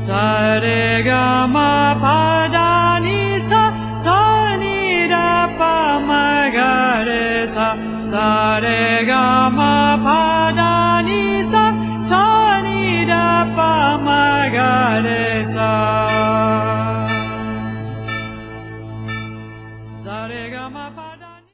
されがまパダニササニダパマガレサされがまパダニ